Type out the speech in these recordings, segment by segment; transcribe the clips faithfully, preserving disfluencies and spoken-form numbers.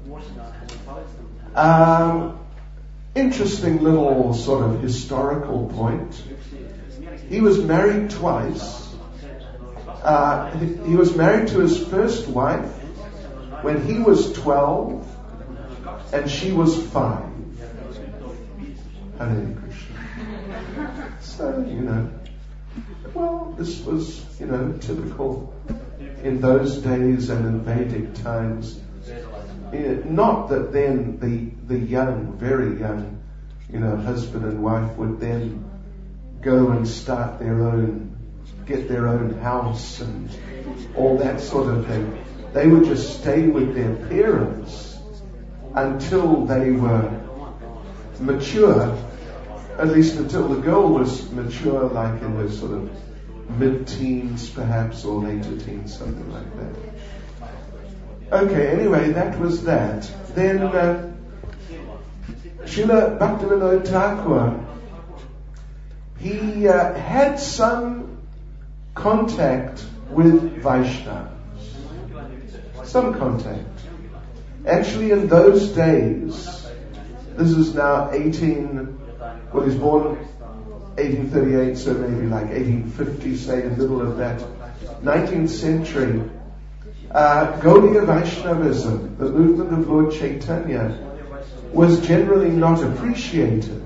Um, interesting little sort of historical point. He was married twice. Uh, he, he was married to his first wife when he was twelve and she was five. Hare Krishna. So, you know, well, this was, you know, typical in those days and in Vedic times. Yeah, not that then the, the young, very young, you know, husband and wife would then go and start their own, get their own house and all that sort of thing. They would just stay with their parents until they were mature, at least until the girl was mature, like in her sort of mid-teens perhaps, or later teens, something like that. Okay, anyway, that was that. Then uh, Srila Bhaktivinoda Thakur, he uh, had some contact with Vaishnavas. Some contact. Actually, in those days, this is now eighteen, well, he's born eighteen thirty-eight, so maybe like eighteen fifty, say, in the middle of that nineteenth century. Uh, Gaudiya Vaishnavism, the movement of Lord Chaitanya, was generally not appreciated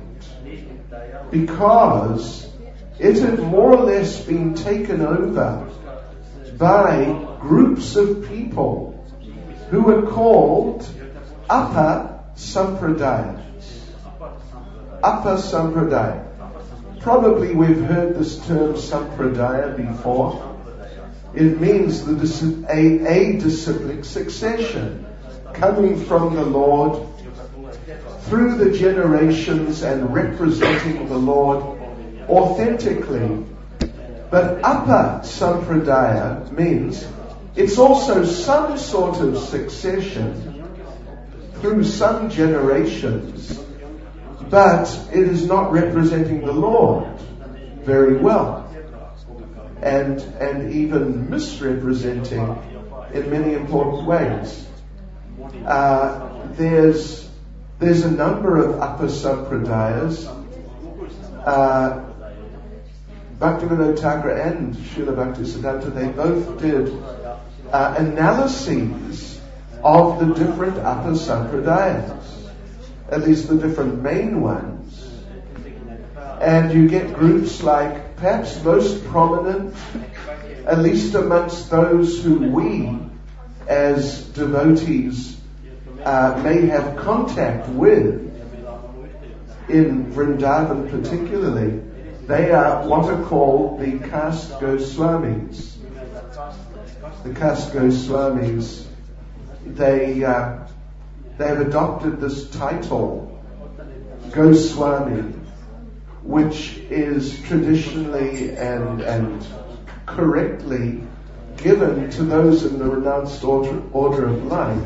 because it had more or less been taken over by groups of people who were called Upper Sampradayas. Upper Sampradaya. Probably we've heard this term Sampradaya before. It means the dis- a, a disciplic succession coming from the Lord through the generations and representing the Lord authentically. But Upper Sampradaya means it's also some sort of succession through some generations, but it is not representing the Lord very well. And and even misrepresenting in many important ways. Uh, there's there's a number of upper sampradayas. Uh, Bhaktivinoda Thakur and Srila Bhaktisiddhanta, they both did uh, analyses of the different upper sampradayas, at least the different main ones. And you get groups like, perhaps most prominent, at least amongst those who we, as devotees, uh, may have contact with, in Vrindavan particularly, they are what are called the caste Goswamis. The caste Goswamis, they, uh, they have adopted this title, Goswami, which is traditionally and and correctly given to those in the renounced order, order of life.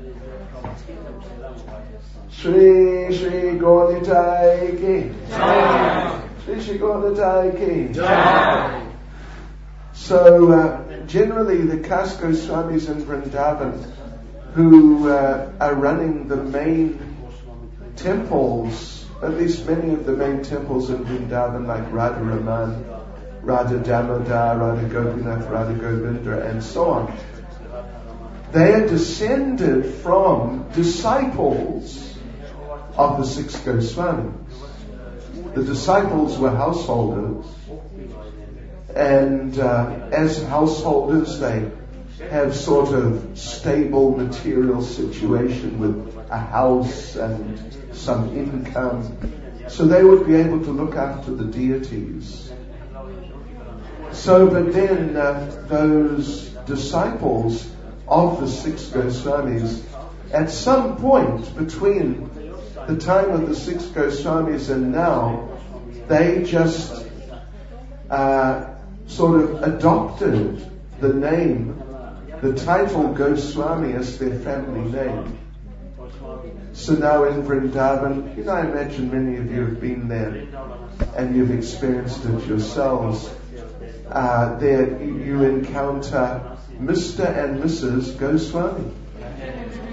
Shri Shri Gauritai Ki Jai. Shri Shri Gauritai Ki Jai. So uh, generally the caste Goswamis in Vrindavan, who uh, are running the main temples, at least many of the main temples in Vrindavan, like Radha Raman, Radha Damodar, Radha Gopinath, Radha Govinda, and so on. They are descended from disciples of the six Goswamis. The disciples were householders, and uh, as householders they have sort of stable material situation with a house and some income, so they would be able to look after the deities. So, but then uh, those disciples of the six Goswamis, at some point between the time of the six Goswamis and now, they just uh, sort of adopted the name, the title Goswami as their family name. So now in Vrindavan, you know, I imagine many of you have been there and you've experienced it yourselves. Uh, there you encounter Mister and Missus Goswami.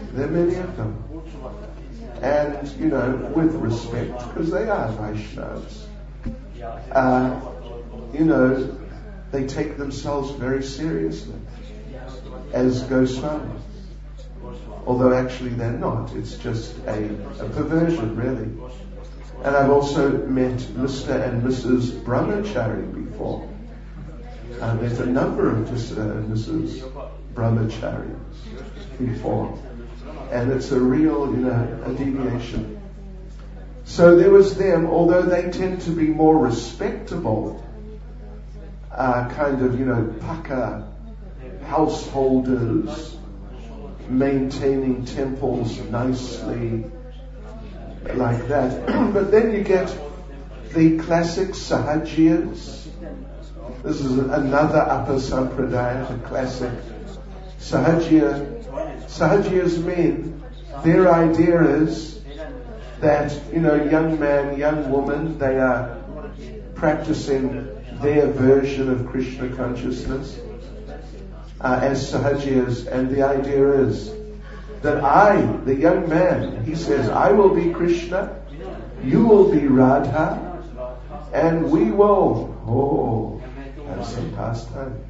There are many of them. And, you know, with respect, because they are Vaishnavas. Uh, you know, they take themselves very seriously as Goswamis. Although actually they're not. It's just a, a perversion, really. And I've also met Mister and Missus Brahmachari before. I met a number of Mister and Missus Brahmacharis before. And it's a real, you know, a deviation. So there was them, although they tend to be more respectable, uh, kind of, you know, paka householders, maintaining temples nicely, like that. But then you get the classic Sahajiyas. This is another upper sampradaya, the classic Sahajiya. Sahajiya's mean, their idea is that, you know, young man, young woman, they are practicing their version of Krishna consciousness uh, as Sahajiyas, and the idea is that I, the young man, he says, I will be Krishna, you will be Radha, and we will, oh, have some pastimes.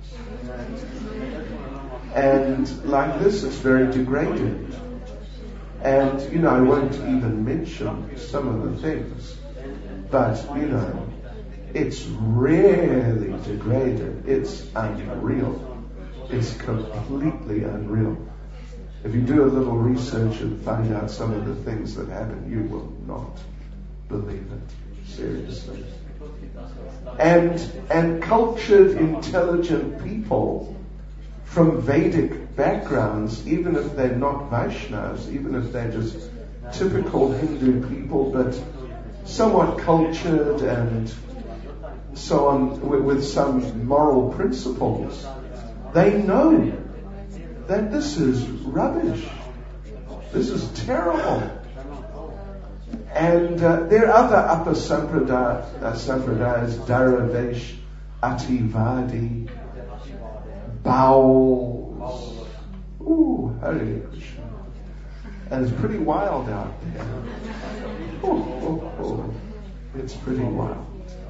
And like this, it's very degraded. And, you know, I won't even mention some of the things, but, you know, it's really degraded. It's unreal. It's completely unreal. If you do a little research and find out some of the things that happen, you will not believe it. Seriously. And, and cultured, intelligent people from Vedic backgrounds, even if they're not Vaishnavas, even if they're just typical Hindu people, but somewhat cultured and so on, with, with some moral principles, they know that this is rubbish. This is terrible. And uh, there are other upper sampradaya, uh, sampradayas, Dharavesh, Ativadi, bowels. Ooh, Hare Krishna. And it's pretty wild out there. Ooh, ooh, ooh. It's pretty wild.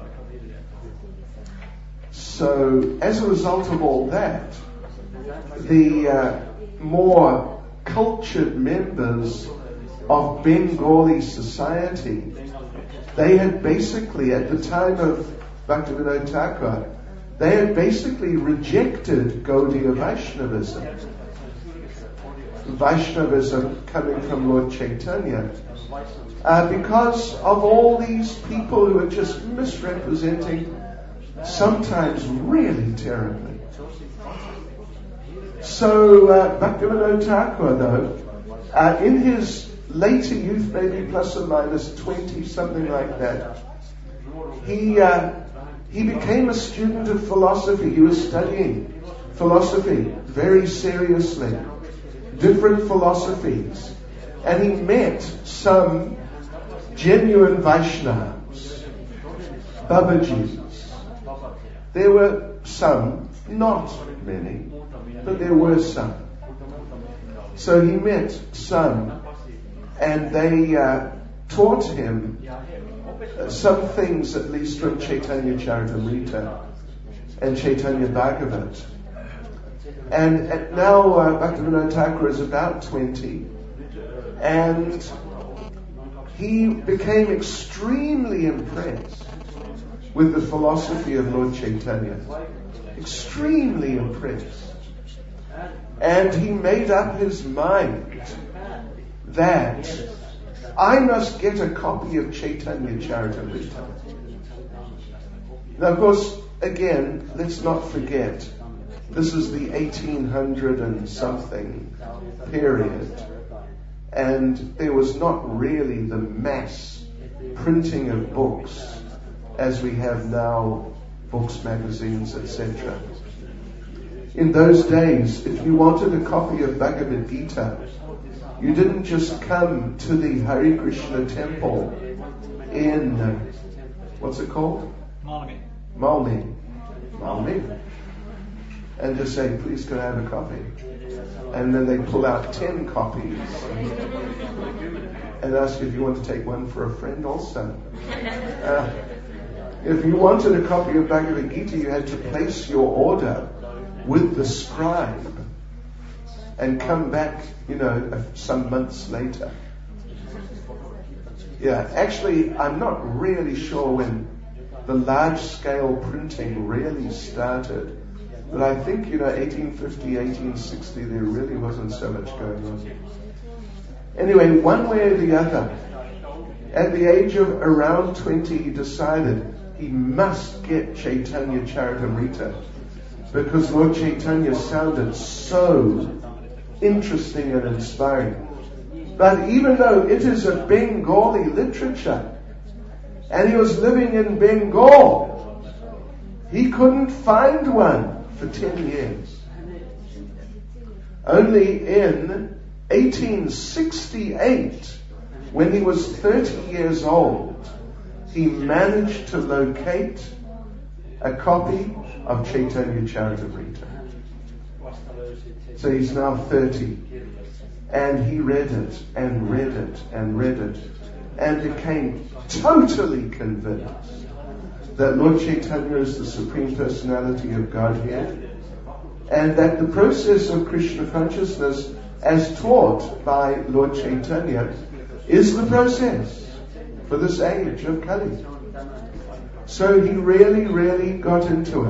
So, as a result of all that, the uh, more cultured members of Bengali society, they had basically, at the time of Bhaktivinoda Thakur, they had basically rejected Gaudiya Vaishnavism. Vaishnavism coming from Lord Chaitanya, uh, because of all these people who are just misrepresenting, sometimes really terribly. So uh, Bhaktivinoda Thakur, though, uh, in his later youth, maybe plus or minus twenty, something like that, he uh, he became a student of philosophy. He was studying philosophy very seriously, different philosophies, and he met some genuine Vaishnavas, Babajis. There were some, not many, but there were some. So he met some, and they uh, taught him uh, some things, at least from Chaitanya Charitamrita and Chaitanya Bhagavat. And, and now uh, Bhaktivinoda Thakur is about twenty, and he became extremely impressed with the philosophy of Lord Chaitanya. Extremely impressed. And he made up his mind that I must get a copy of Chaitanya Charitamrita. Now, of course, again, let's not forget, this is the eighteen hundred and something period, and there was not really the mass printing of books as we have now, books, magazines, et cetera. In those days, if you wanted a copy of Bhagavad Gita, you didn't just come to the Hare Krishna temple in, uh, what's it called? Malmi. Malmi. Malmi. and just say, please can I have a copy? And then they pull out ten copies and ask if you want to take one for a friend also. Uh, if you wanted a copy of Bhagavad Gita, you had to place your order with the scribe and come back, you know, some months later. Yeah, actually, I'm not really sure when the large-scale printing really started. But I think, you know, eighteen fifty, eighteen sixty, there really wasn't so much going on. Anyway, one way or the other, at the age of around twenty, he decided he must get Chaitanya Charitamrita because Lord Chaitanya sounded so interesting and inspiring. But even though it is a Bengali literature, and he was living in Bengal, he couldn't find one for ten years. Only in eighteen sixty-eight, when he was thirty years old, he managed to locate a copy of Chaitanya Charitamrita. So he's now thirty, and he read it and read it and read it and became totally convinced that Lord Chaitanya is the Supreme Personality of Godhead, and that the process of Krishna consciousness as taught by Lord Chaitanya is the process for this age of Kali. So he really, really got into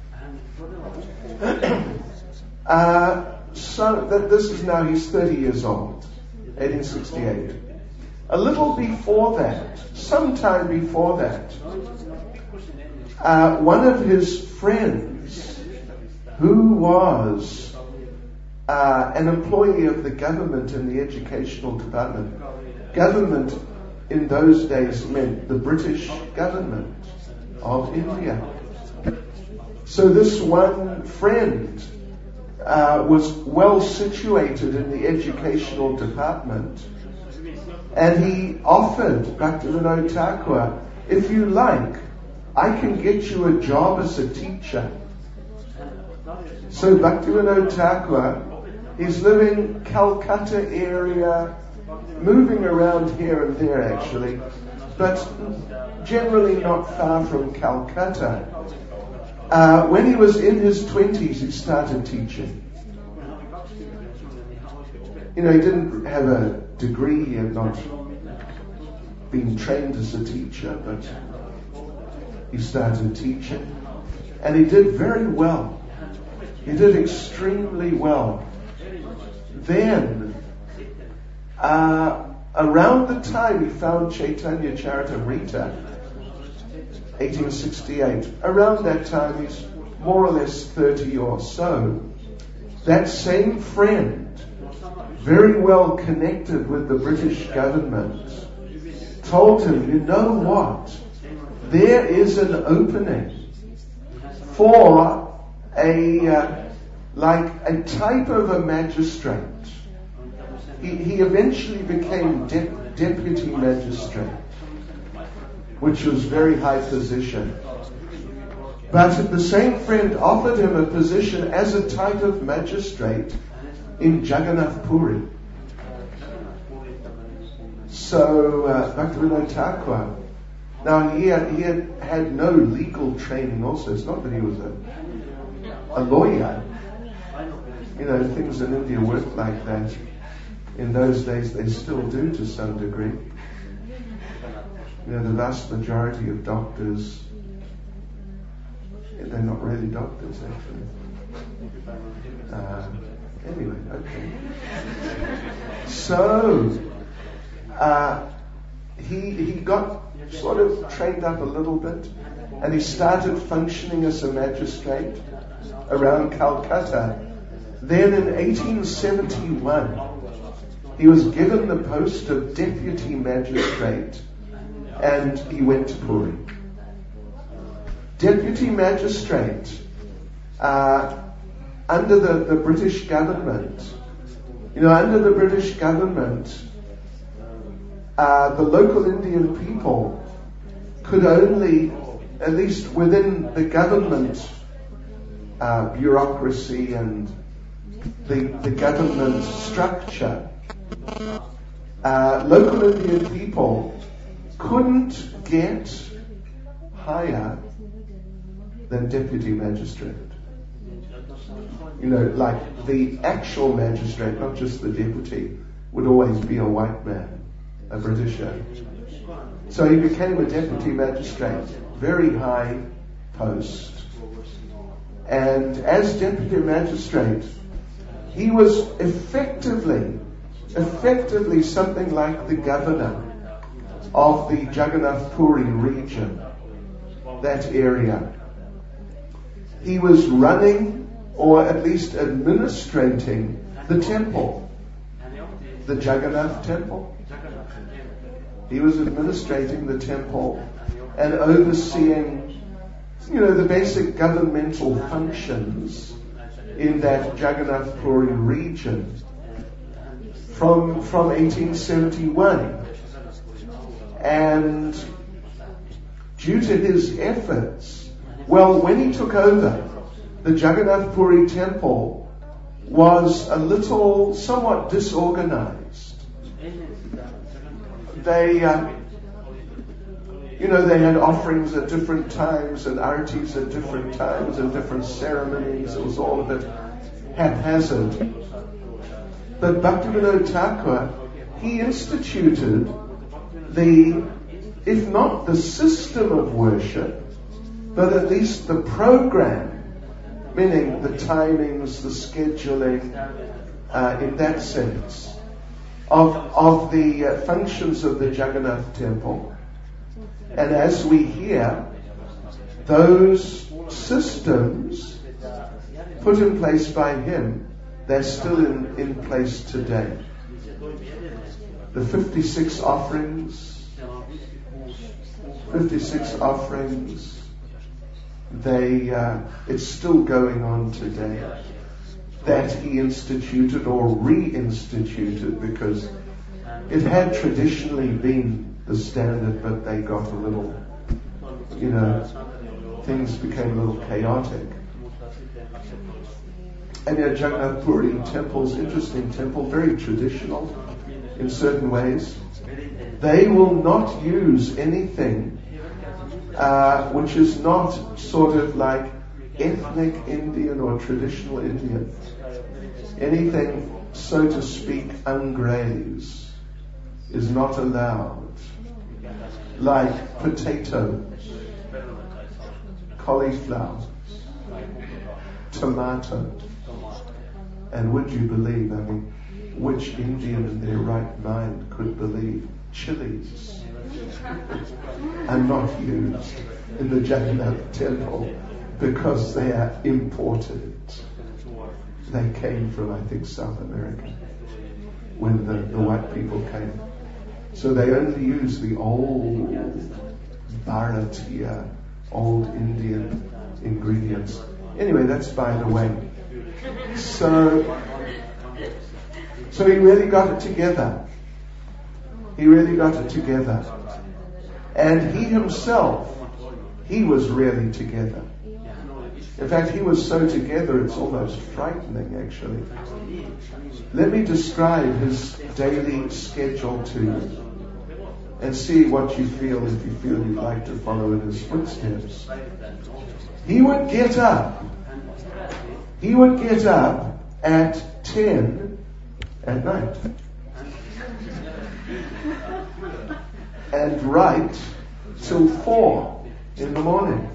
it. uh, so that this is now, he's thirty years old, eighteen sixty-eight. A little before that, sometime before that, uh, one of his friends, who was uh, an employee of the government in the educational department. Government in those days meant the British government of India. So this one friend uh, was well situated in the educational department, and he offered Bhaktivinoda Thakur, if you like, I can get you a job as a teacher. So Bhaktivinoda Thakur, he's living Calcutta area, moving around here and there actually, but generally not far from Calcutta. Uh, when he was in his twenties, he started teaching. You know, he didn't have a degree, he had not been trained as a teacher, but he started teaching. And he did very well. He did extremely well. Then, uh, around the time he found Chaitanya Charitamrita, eighteen sixty-eight, around that time, he's more or less thirty or so, that same friend, very well connected with the British government, told him, you know what, there is an opening for a, uh, like a type of a magistrate. He, he eventually became de- deputy magistrate, which was very high position. But the same friend offered him a position as a type of magistrate in Jagannath Puri. So uh, Bhaktivinoda Thakur, now he had, he had had no legal training also. It's not that he was a, a lawyer. You know, things in India work like that. In those days they still do to some degree. You know, the vast majority of doctors, they're not really doctors actually. Uh, anyway, okay. So, uh, he he got sort of trained up a little bit, and he started functioning as a magistrate around Calcutta. Then in eighteen seventy-one, he was given the post of deputy magistrate, and he went to Puri. Deputy magistrate, uh, under the, the British government. You know, under the British government, uh, the local Indian people could only, at least within the government uh, bureaucracy and the, the government structure, uh, local Indian people couldn't get higher than deputy magistrate. You know, like the actual magistrate, not just the deputy, would always be a white man, a Britisher. So he became a deputy magistrate, very high post. And as deputy magistrate, he was effectively, effectively something like the governor of the Jagannath Puri region, that area. He was running, or at least administrating, the temple, the Jagannath temple. He was administrating the temple and overseeing, you know, the basic governmental functions in that Jagannath Puri region from, from eighteen seventy-one. And due to his efforts, well, when he took over, the Jagannath Puri temple was a little, somewhat disorganized. They, uh, you know, they had offerings at different times and artis at different times and different ceremonies. It was all a bit haphazard. But Bhaktivinoda Thakur, he instituted the, if not the system of worship, but at least the program, meaning the timings, the scheduling, uh, in that sense, of, of the uh, functions of the Jagannath temple. And as we hear, those systems put in place by him, they're still in, in place today. The fifty-six offerings, fifty-six offerings, they, uh, it's still going on today. That he instituted or reinstituted, because it had traditionally been the standard, but they got a little, you know, things became a little chaotic. And yet Jagannath Puri temple's interesting temple, very traditional in certain ways. They will not use anything uh, which is not sort of like ethnic Indian or traditional Indian. Anything, so to speak, ungraze is not allowed. Like potatoes, cauliflower, tomato. And would you believe, I mean, which Indian in their right mind could believe chilies are not used in the Jagannath temple because they are imported? They came from, I think, South America when the, the white people came. So they only use the old Bharatiya, old Indian ingredients. Anyway, that's by the way. So, so he really got it together. He really got it together. And he himself, he was really together. In fact, he was so together it's almost frightening, actually. Let me describe his daily schedule to you and see what you feel, if you feel you'd like to follow in his footsteps. He would get up. He would get up at ten at night and write till four in the morning.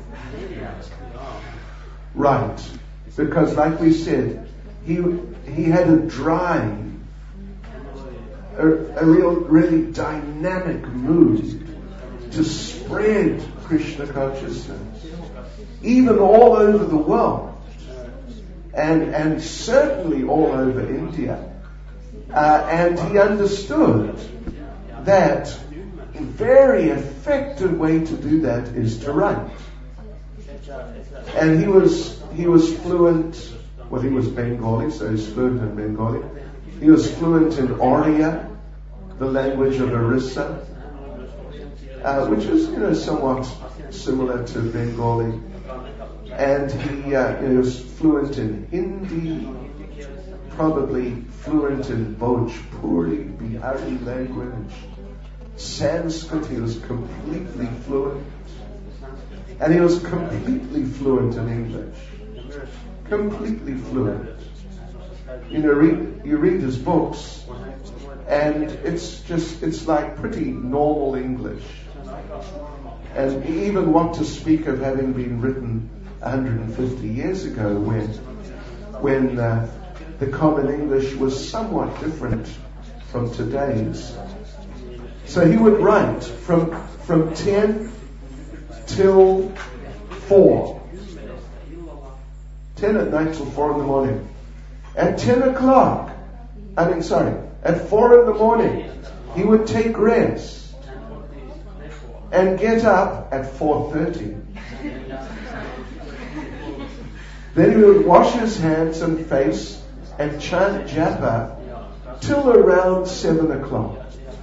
Right, because like we said, he he had a drive, a, a real, really dynamic mood to spread Krishna consciousness, even all over the world, and and certainly all over India. Uh, and he understood that a very effective way to do that is to write. And he was he was fluent, well he was Bengali, so he's fluent in Bengali. He was fluent in Oriya, the language of Orissa, uh, which is, you know, somewhat similar to Bengali. and he, uh, he was fluent in Hindi, probably fluent in Bhojpuri, Bihari language, Sanskrit. He was completely fluent, and he was completely fluent in English, completely fluent. You know, read, you read his books, and it's just, it's like pretty normal English. And even what to speak of having been written one hundred fifty years ago, when, when uh, the common English was somewhat different from today's. So he would write from, from ten till four. ten at night till four in the morning. At ten o'clock, I mean, sorry, at four in the morning, he would take rest and get up at four thirty. Then he would wash his hands and face and chant japa till around seven o'clock.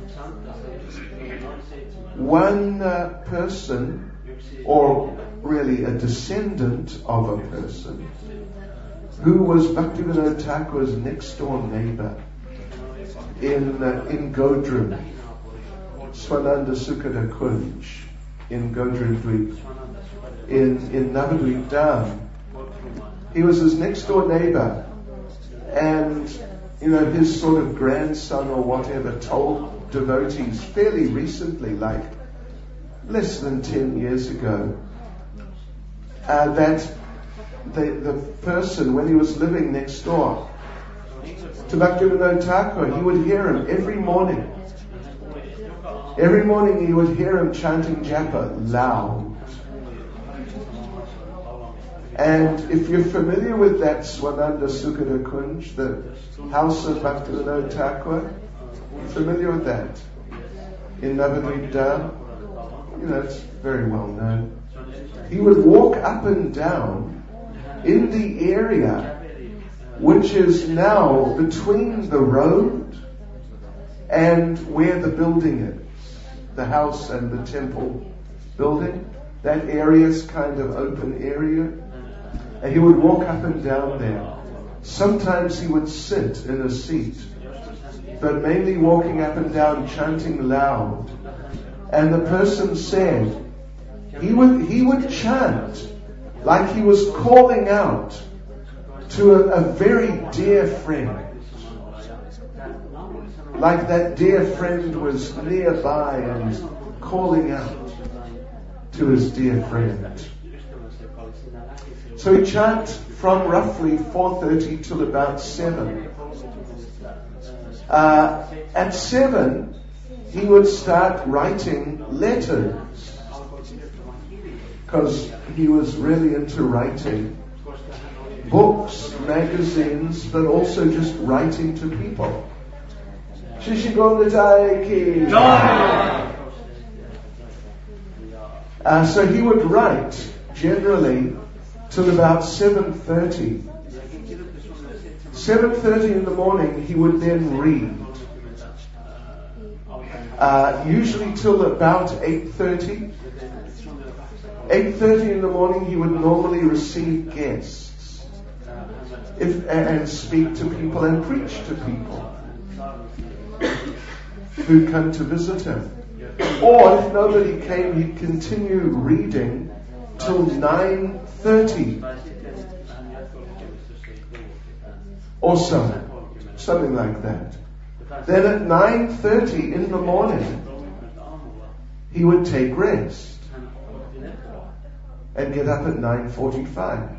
One uh, person, or really a descendant of a person, who was Bhaktivinoda Thakur's next door neighbor in uh, in Godrum, Swananda Sukhada Kunj, in Godrum Dweep, in, in Navadweep Dham. He was his next door neighbor, and you know, his sort of grandson or whatever told devotees fairly recently, like less than ten years ago, uh, that the, the person, when he was living next door to Bhaktivinoda Thakur, he would hear him every morning. Every morning he would hear him chanting japa loud. And if you're familiar with that Swananda Sukhada Kunj, the house of Bhaktivinoda Thakur, you're familiar with that? In Navadweep Dham? You know, it's very well known. He would walk up and down in the area which is now between the road and where the building is, the house and the temple building. That area is kind of open area. And he would walk up and down there. Sometimes he would sit in a seat, but mainly walking up and down, chanting loud. And the person said, he would, he would chant like he was calling out to a, a very dear friend. Like that dear friend was nearby and calling out to his dear friend. So he chanted from roughly four thirty till about seven. Uh, at seven, he would start writing letters, because he was really into writing books, magazines, but also just writing to people. Uh, so he would write generally till about seven thirty. seven thirty in the morning he would then read. Uh, usually till about eight thirty. eight thirty in the morning he would normally receive guests if, and speak to people and preach to people who come to visit him. Or if nobody came, he'd continue reading till nine thirty or so, something like that. Then at nine thirty in the morning he would take rest and get up at nine forty-five.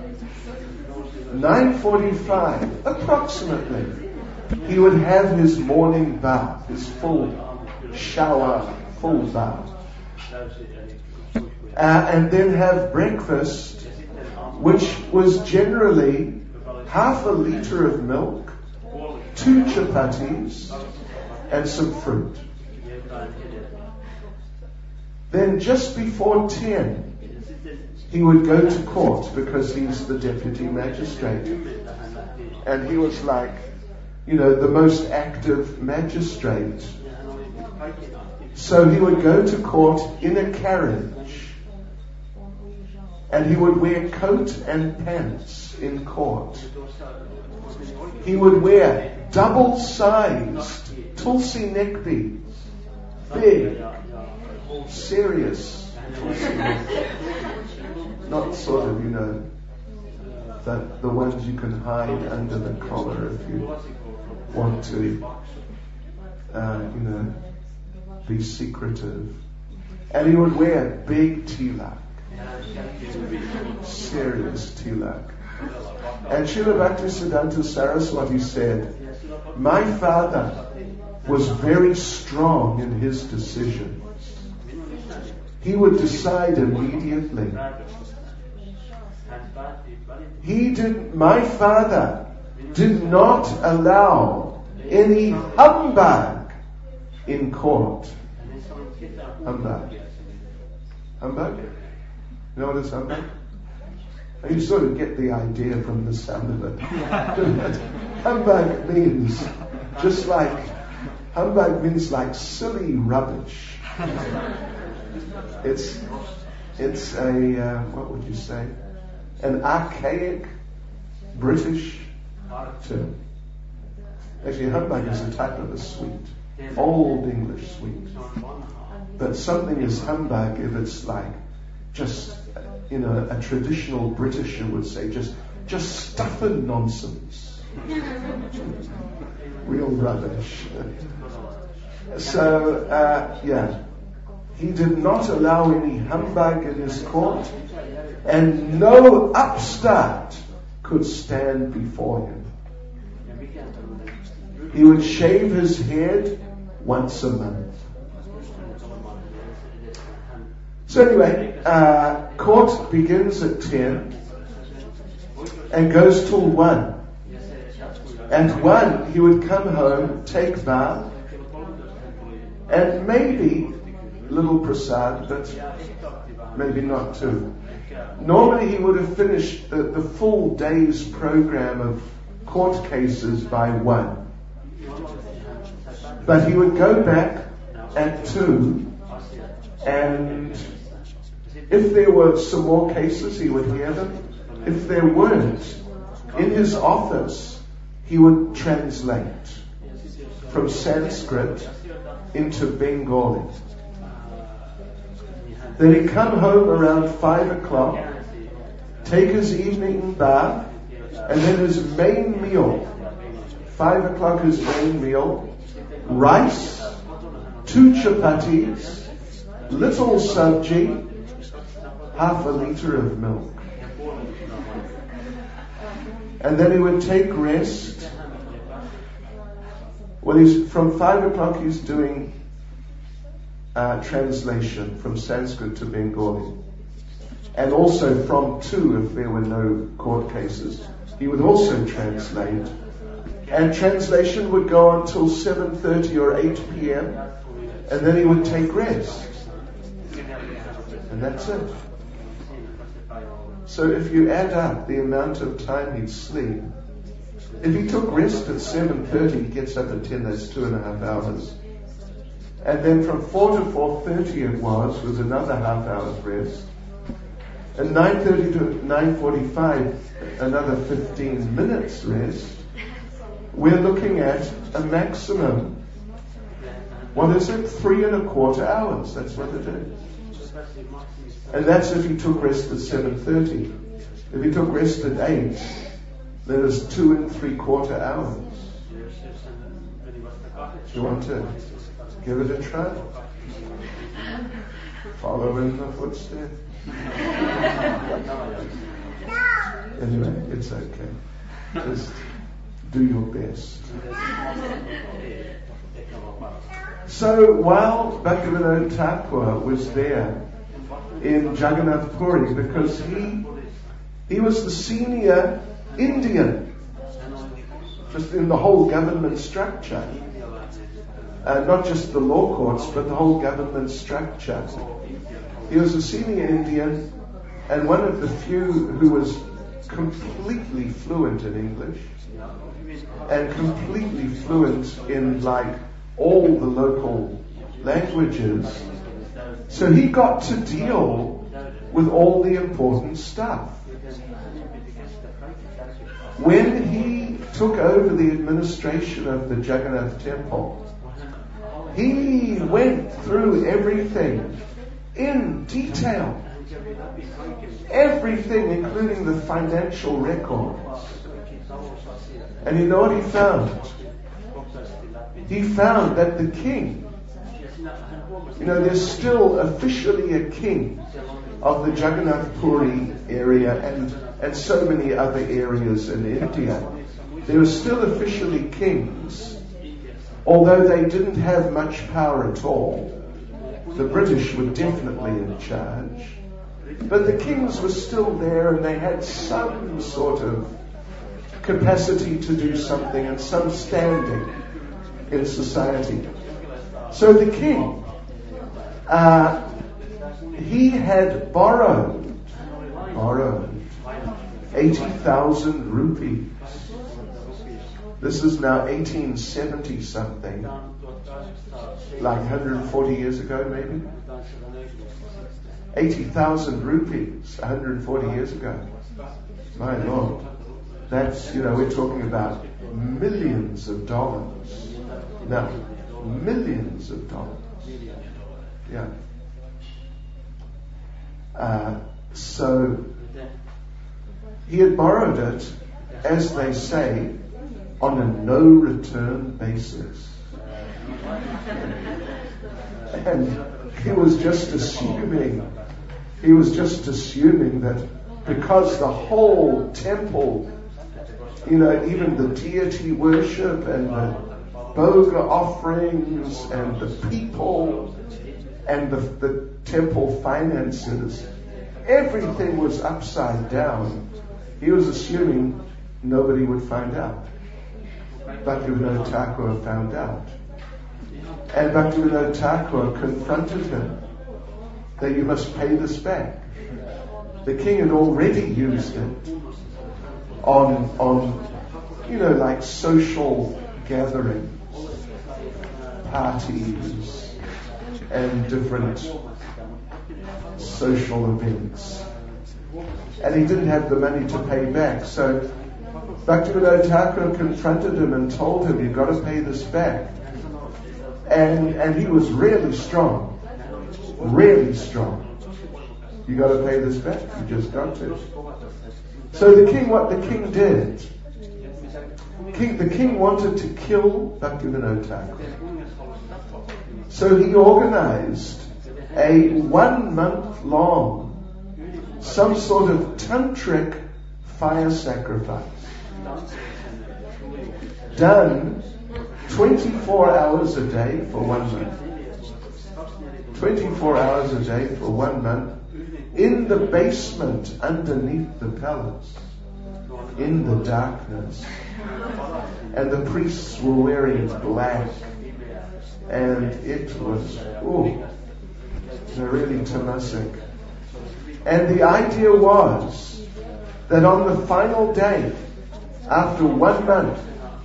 nine forty-five, approximately, he would have his morning bath, his full shower, full bath. Uh, and then have breakfast, which was generally half a litre of milk, two chapatis, and some fruit. Then just before ten, he would go to court because he's the deputy magistrate. And he was like, you know, the most active magistrate. So he would go to court in a carriage. And he would wear coat and pants in court. He would wear double-sized Tulsi neck beads. Big, serious Tulsi neck beads. Not sort of, you know, the, the ones you can hide under the collar if you want to, uh, you know, be secretive. And he would wear big tilak. Serious tilak. And Srila Bhaktisiddhanta Saraswati said, my father was very strong in his decisions. He would decide immediately. He did, my father did not allow any humbug in court. Humbug. Humbug? You know what is humbug? And you sort of get the idea from the sound of it. Humbug means just like, humbug means like silly rubbish. It's, it's a, uh, what would you say? An archaic British term. Actually, humbug is a type of a sweet. Old English sweet. But something is humbug if it's like just, you know, a traditional Britisher would say, just just stuffing nonsense. Real rubbish. So, uh, yeah. He did not allow any humbug in his court, and no upstart could stand before him. He would shave his head once a month. So anyway, uh, court begins at ten and goes till one. And one, he would come home, take bath, and maybe little prasad, but maybe not too. Normally he would have finished the, the full day's program of court cases by one. But he would go back at two, and if there were some more cases, he would hear them. If there weren't, in his office, he would translate from Sanskrit into Bengali. Then he'd come home around five o'clock, take his evening bath, and then his main meal, five o'clock his main meal, rice, two chapatis, little sabji, half a litre of milk. And then he would take rest. Well, he's, from five o'clock he's doing uh, translation from Sanskrit to Bengali. And also from two, if there were no court cases, he would also translate. And translation would go on till seven thirty or eight p.m. and then he would take rest. And that's it. So if you add up the amount of time he'd sleep, if he took rest at seven thirty, he gets up at ten, that's two and a half hours. And then from four to four thirty it was, was another half hour's rest. And nine thirty to nine forty-five, another fifteen minutes rest. We're looking at a maximum, what is it? Three and a quarter hours. That's what it is. And that's if he took rest at seven thirty. If he took rest at eight, then it's two and three quarter hours. You want to give it a try? Follow in the footsteps. Anyway, it's okay. Just do your best. So while Bhaktivinoda Thakur was there in Jagannath Puri, because he he was the senior Indian, just in the whole government structure, uh, not just the law courts, but the whole government structure. He was a senior Indian, and one of the few who was completely fluent in English and completely fluent in like all the local languages. So he got to deal with all the important stuff. When he took over the administration of the Jagannath temple, he went through everything in detail. Everything, including the financial records. And you know what he found? He found that the king, you know, there's still officially a king of the Jagannath Puri area and, and so many other areas in India. There are still officially kings, although they didn't have much power at all. The British were definitely in charge. But the kings were still there and they had some sort of capacity to do something and some standing in society. So the king, uh, he had borrowed, borrowed eighty thousand rupees. This is now eighteen seventy something, like one hundred forty years ago maybe. eighty thousand rupees, one hundred forty years ago. My Lord. That's, you know, we're talking about millions of dollars. No, millions of dollars. Yeah. Uh, so, he had borrowed it, as they say, on a no-return basis. And he was just assuming, he was just assuming that because the whole temple, you know, even the deity worship and the boga offerings and the people and the, the temple finances, everything was upside down. He was assuming nobody would find out. Bhaktivinoda Thakur found out. And Bhaktivinoda Thakur confronted him that you must pay this back. The king had already used it on, on, you know, like social gatherings, parties, and different social events. And he didn't have the money to pay back. So Bhaktivinoda Thakur confronted him and told him, you've got to pay this back. And, and he was really strong. Really strong. You got to pay this back. You just got to. So the king, what the king did, king, the king wanted to kill Bhaktivinoda Thakur. So he organized a one month long, some sort of tantric fire sacrifice. Done twenty-four hours a day for one month. twenty-four hours a day for one month in the basement underneath the palace, in the darkness. And the priests were wearing black, and it was, oh, really tamasic. And the idea was that on the final day, after one month,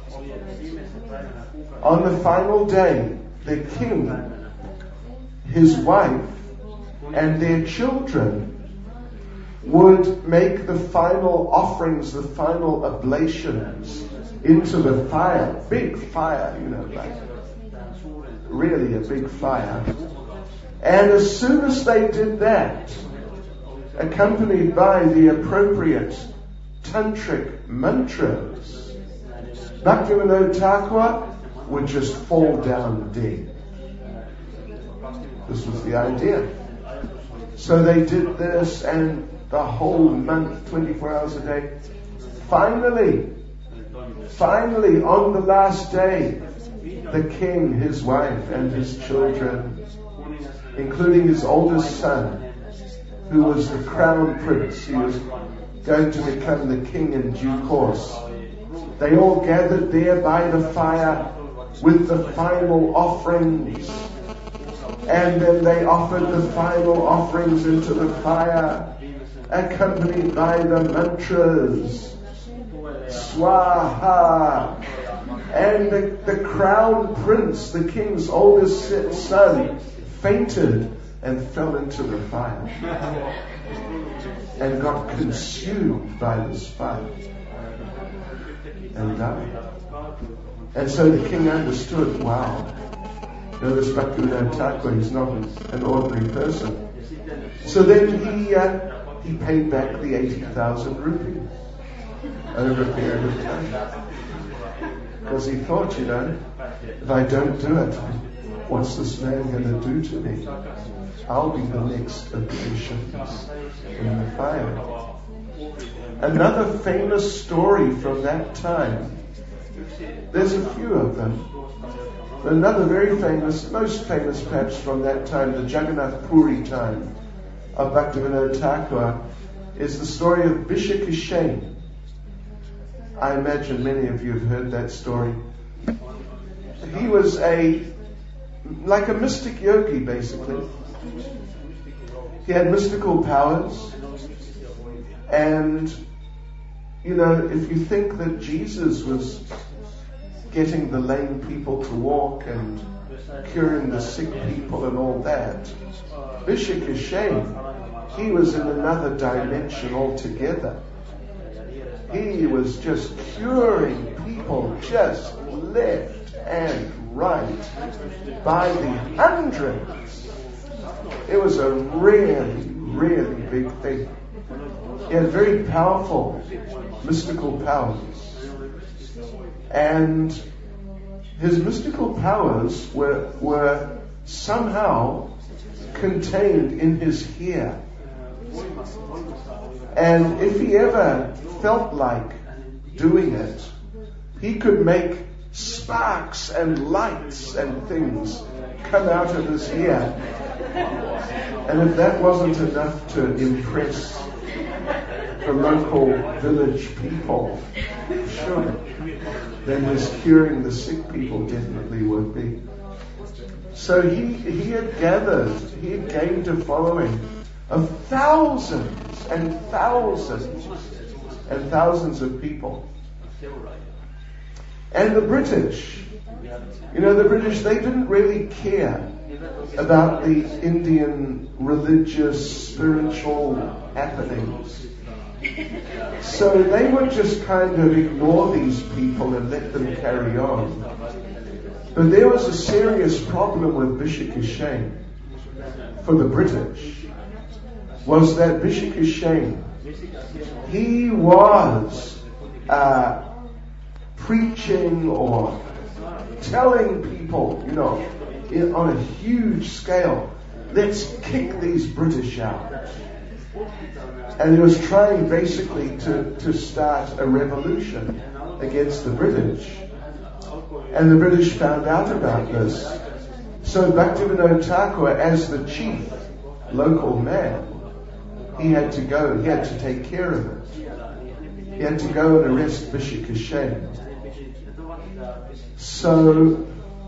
on the final day, the king, his wife, and their children would make the final offerings, the final oblations into the fire, big fire, you know, like really a big fire. And as soon as they did that, accompanied by the appropriate tantric mantras, Bhaktivinoda Thakur would just fall down dead. This was the idea. So they did this, and the whole month, twenty-four hours a day. Finally, finally, on the last day, the king, his wife, and his children, including his oldest son, who was the crown prince, he was going to become the king in due course. They all gathered there by the fire with the final offerings. And then they offered the final offerings into the fire, accompanied by the mantras, Swaha. And the, the crown prince, the king's oldest son, fainted and fell into the fire. and got consumed by this fire and died. And so the king understood, wow, you know, this Bhaktivinoda Thakur, he's not an ordinary person. So then he uh, he paid back the eighty thousand rupees over a period of time. Because he thought, you know, if I don't do it, what's this man going to do to me? I'll be the next ablution in the fire. Another famous story from that time, there's a few of them, but another very famous, most famous perhaps from that time, the Jagannath Puri time of Bhaktivinoda Thakur, is the story of Bishakishen. I imagine many of you have heard that story. He was a, like a mystic yogi basically. He had mystical powers, and you know, if you think that Jesus was getting the lame people to walk and curing the sick people and all that, Bishakishen, he was in another dimension altogether. He was just curing people just left and right by the hundreds. It was a really, really big thing. He had very powerful mystical powers. And his mystical powers were, were somehow contained in his hair. And if he ever felt like doing it, he could make sparks and lights and things come out of his hair. And if that wasn't enough to impress the local village people, sure, then his curing the sick people definitely would be. So he, he had gathered, he had gained a following of thousands and thousands and thousands of people. And the British, you know, the British, they didn't really care about the Indian religious, spiritual happenings. So they would just kind of ignore these people and let them carry on. But there was a serious problem with Bishakishen for the British, was that Bishakishen, he was uh, preaching or telling people, you know, in, on a huge scale, let's kick these British out. And he was trying basically to, to start a revolution against the British. And the British found out about this. So Bhaktivinoda Thakur, as the chief local man, he had to go, he had to take care of it. He had to go and arrest Bishakishen. So,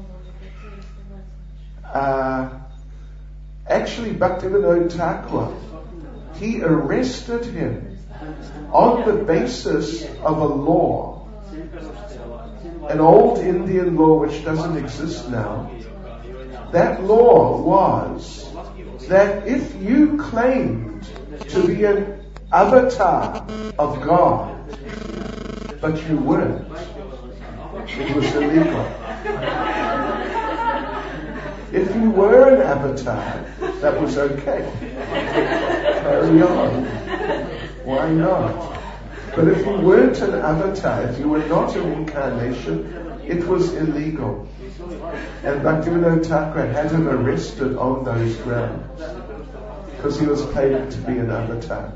uh, actually Bhaktivinoda Thakur, he arrested him on the basis of a law, an old Indian law which doesn't exist now. That law was that if you claimed to be an avatar of God, but you weren't, it was illegal. If you were an avatar, that was okay. Carry on. Why not? But if you weren't an avatar, if you were not an incarnation, it was illegal. And Bhaktivinoda Thakur had him arrested on those grounds, because he was claiming to be an avatar.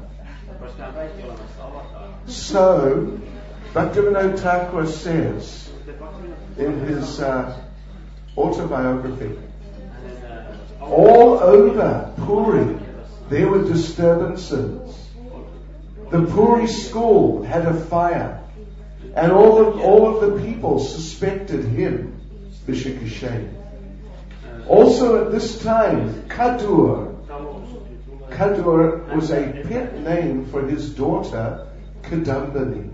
So, Bhaktivinoda Thakur says in his uh, autobiography, all over Puri there were disturbances. The Puri school had a fire, and all of, all of the people suspected him, Bishakishen. Also at this time, Kadur, Kadur was a pet name for his daughter, Kadambini.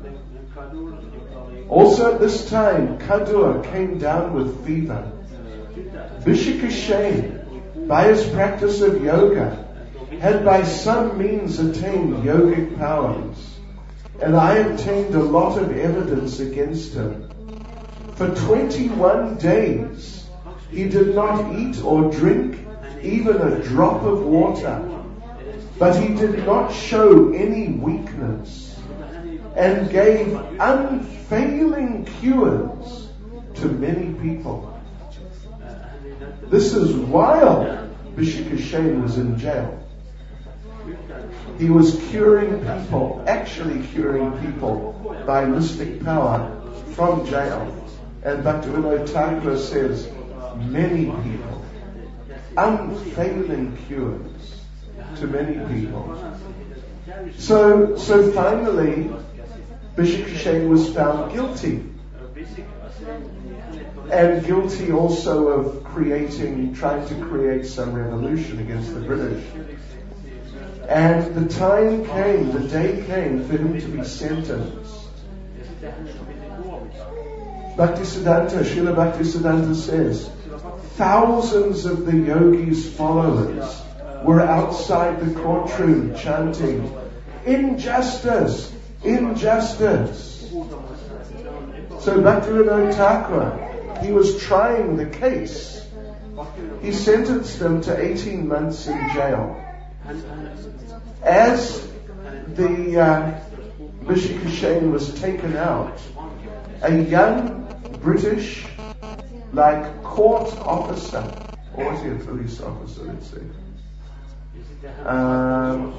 Also at this time, Kadur came down with fever. Bishakishen, by his practice of yoga, had by some means attained yogic powers, and I obtained a lot of evidence against him. For twenty-one days he did not eat or drink even a drop of water, but he did not show any weakness, and gave unfailing cures to many people. This is while Bishikashain was in jail. He was curing people, actually curing people by mystic power from jail. And Bhaktivinoda Thakur says, many people, unfailing cures to many people. So, so finally, Bishikashain was found guilty. And guilty also of creating, trying to create some revolution against the British. And the time came, the day came for him to be sentenced. Bhaktisiddhanta, Srila Bhaktisiddhanta says, thousands of the yogi's followers were outside the courtroom chanting, injustice, injustice. So Bhaktivinoda Thakur, he was trying the case. He sentenced them to eighteen months in jail. As the uh, Bishikashain was taken out, a young British, like court officer, or was he a police officer, let's see, um,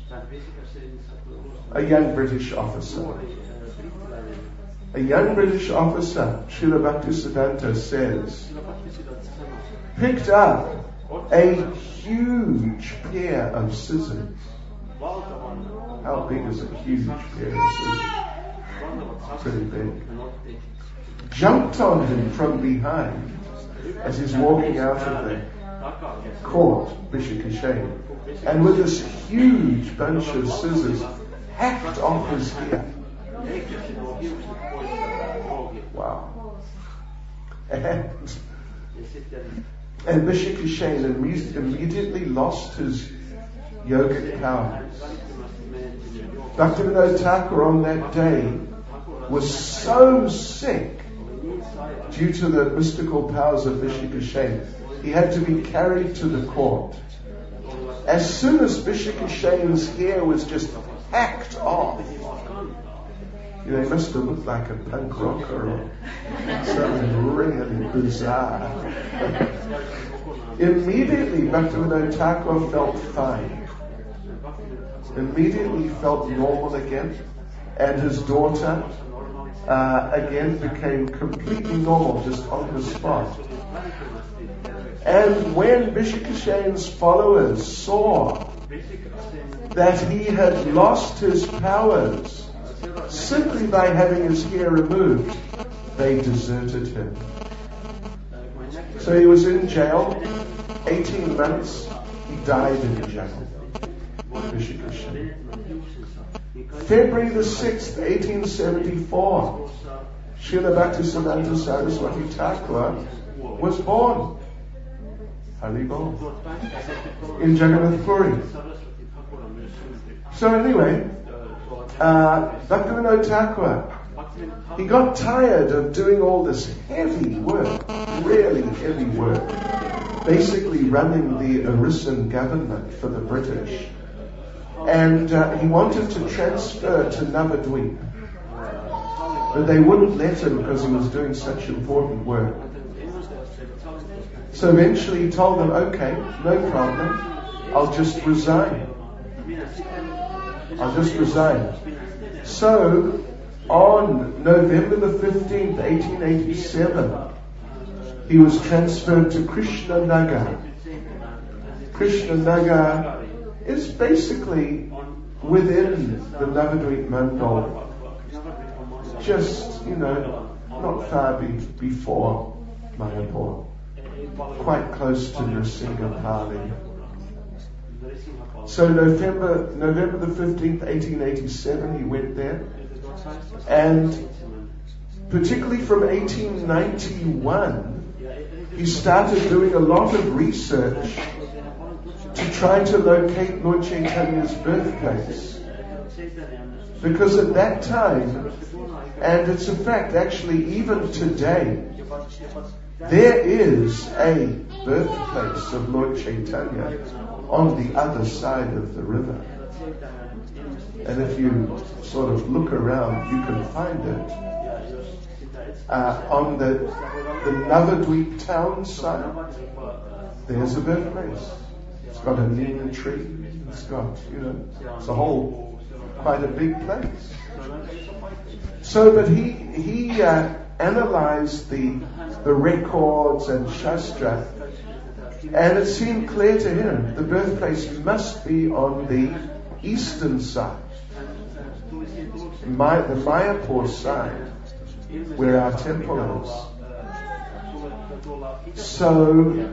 a young British officer, a young British officer, Srila Bhaktisiddhanta says, picked up a huge pair of scissors. How big is a huge pair of scissors? Pretty big. Jumped on him from behind as he's walking out of the court, Bishikashain, and with this huge bunch of scissors hacked off his ear. Wow. And, and Bishikashain immediately lost his yogic powers. Bhaktivinoda Thakur on that day was so sick due to the mystical powers of Bishikashain, he had to be carried to the court. As soon as Bishikashain's hair was just hacked off, you know, he must have looked like a punk rocker or something really bizarre. Immediately, Bhaktivinoda Thakur felt fine. Immediately felt normal again, and his daughter uh, again became completely normal just on the spot. And when Bishikashain's followers saw that he had lost his powers simply by having his hair removed, they deserted him. So he was in jail, eighteen months, he died in jail. Bishikashain. February the sixth, eighteen seventy-four, Srila Bhaktisiddhanta Saraswati Thakur was born. Haribol. In Jagannath Puri. So anyway, uh, Bhaktivinoda Thakur, he got tired of doing all this heavy work, really heavy work, basically running the Orissan government for the British. And uh, he wanted to transfer to Navadvip, but they wouldn't let him because he was doing such important work. So eventually he told them, okay, no problem, I'll just resign. I'll just resign. So on November the fifteenth, eighteen eighty-seven, he was transferred to Krishnanagar. Krishnanagar is basically within the Navadvip Mandal, just, you know, not far be, before Mayapur, quite close to Nrsimhapali. So November, November the fifteenth, eighteen eighty-seven, he went there, and particularly from eighteen ninety-one, he started doing a lot of research to try to locate Lord Chaitanya's birthplace. Because at that time, and it's a fact actually even today, there is a birthplace of Lord Chaitanya on the other side of the river. And if you sort of look around, you can find it. Uh, on the, the Navadvip town side, there's a birthplace. It's got a neem tree. It's got, you know, it's a whole, quite a big place. So, but he, he, uh, analyzed the, the records and Shastra, and it seemed clear to him the birthplace must be on the eastern side, My, the Mayapur side, where our temple is. So,